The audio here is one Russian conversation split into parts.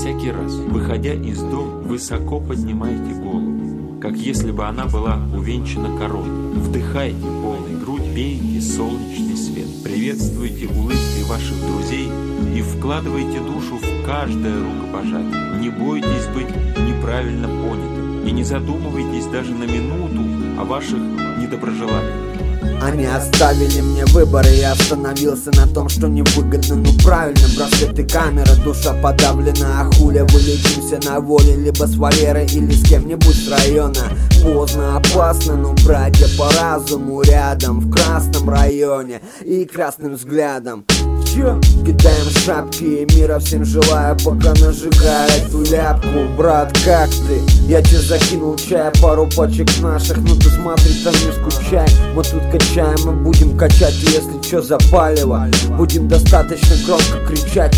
Всякий раз, выходя из дома, высоко поднимайте голову, как если бы она была увенчана короной. Вдыхайте полной грудь, пейте солнечный свет. Приветствуйте улыбкой ваших друзей и вкладывайте душу в каждое рукопожатие. Не бойтесь быть неправильно понятым и не задумывайтесь даже на минуту о ваших недоброжелателях. Они оставили мне выбор, и я остановился на том, что невыгодно, ну правильно. Браслеты, камера, душа подавлена, а хуля вылечимся на воле, либо с Валерой или с кем-нибудь с района. Поздно, опасно, но братья по разуму рядом, в красном районе и красным взглядом. Кидаем шапки и мира всем желаю, пока нажигаю эту ляпку. Брат, как ты? Я тебе закинул чая, пару пачек наших, ну ты смотри, там не скучай. Мы тут качаем, мы будем качать, и если чё запалево, будем достаточно громко кричать.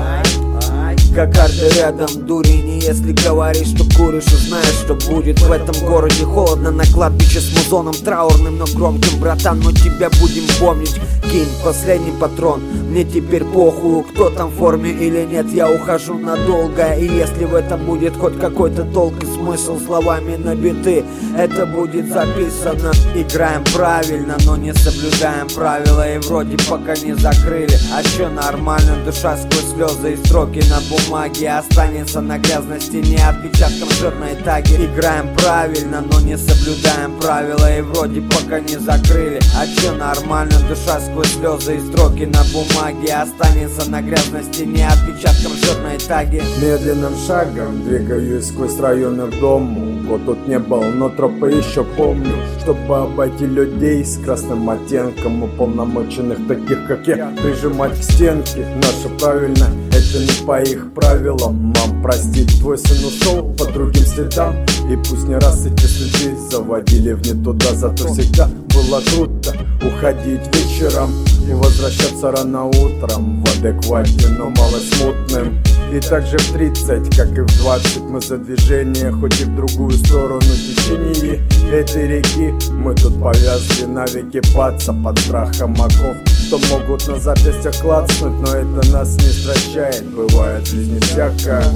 Кокарды рядом, дурень, и если говоришь, что куришь, узнаешь, что будет. В этом городе холодно, на кладбище с музоном траурным, но громким, братан, мы тебя будем помнить. Кинь последний патрон, мне теперь похуй, кто там в форме или нет, я ухожу надолго. И если в этом будет хоть какой-то толк и смысл, словами набиты, это будет записано. Играем правильно, но не соблюдаем правила, и вроде пока не закрыли. А чё нормально, душа сквозь слезы и строки на бумаге останется на грязной стене отпечатком жирной таги. Играем правильно, но не соблюдаем правила, и вроде пока не закрыли. А чё нормально, душа сквозь слезы и строки на бумаге останется на грязной стене отпечатком жирной таги. Медленным шагом двигаюсь сквозь районы к дому. Год тут не был, но тропы еще помню. Чтобы обойти людей с красным оттенком, уполномоченных таких как я, прижимать к стенке. Наше правильно, это не по их правилам. Мам, прости, твой сын ушел по другим следам, и пусть не раз эти следы заводили в не туда. Зато всегда было круто уходить вечером и возвращаться рано утром в адеквате, но мало смутным. И также в 30, как и в 20, мы за движение, хоть и в другую сторону течения этой реки. Мы тут повязли навеки паца под страхом оков, что могут на запястьях клацнуть, но это нас не стращает. Бывает в жизни всякое.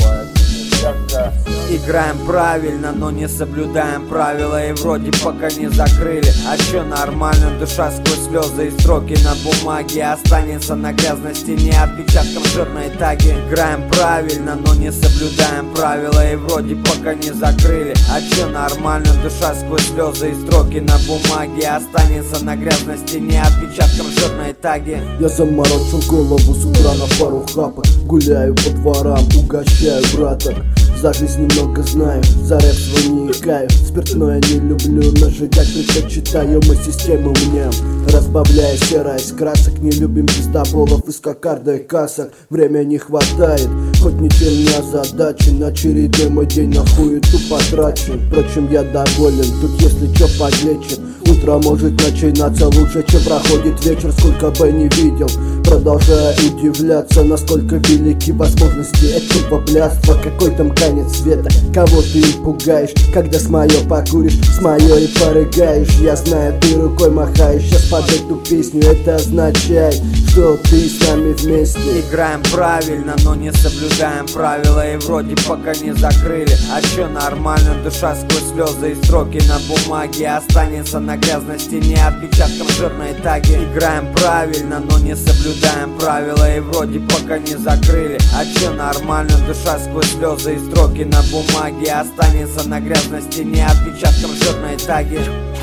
Играем правильно, но не соблюдаем правила, и вроде пока не закрыли. А чё нормально, душа сквозь слезы и строки на бумаге останется на грязной стене отпечатком жирной таги. Играем правильно, но не соблюдаем правила, и вроде пока не закрыли. А чё нормально, душа сквозь слезы и строки на бумаге останется на грязной стене отпечатком жирной таги. Я заморочил голову с утра на пару хапок, гуляю по дворам, угощаю браток. За жизнь немного знаю, за рэп свой не икаю. Спиртное не люблю, нажигать предпочитаю. Мы систему мнем, разбавляя серая из красок. Не любим пиздоболов из кокарда и касок. Время не хватает, хоть ничем не озадачен. Очередной мой день на хуету потрачен. Впрочем, я доволен, тут если чё подлечен. Утро может начинаться лучше, чем проходит вечер. Сколько бы не видел, продолжая удивляться, насколько велики возможности этого блядства. Какой там конец света, кого ты пугаешь, когда с моё покуришь, с моё и порыгаешь. Я знаю, ты рукой махаешь сейчас под эту песню, это означает, что ты с нами вместе. Играем правильно, но не соблюдаем правила, и вроде пока не закрыли. А чё нормально, душа сквозь слезы и строки на бумаге останется на грязной стене отпечатком жирной таги. Играем правильно, но не соблюдаем правила, и вроде пока не закрыли. А чё нормально, душа сквозь слезы и строки на бумаге останется на грязной стене отпечатком жирной таги.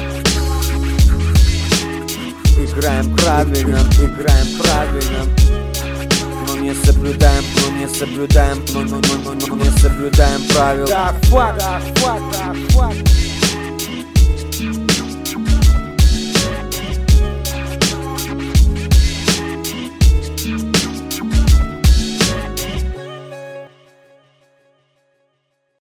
Играем правильно, но не соблюдаем, не соблюдаем правила.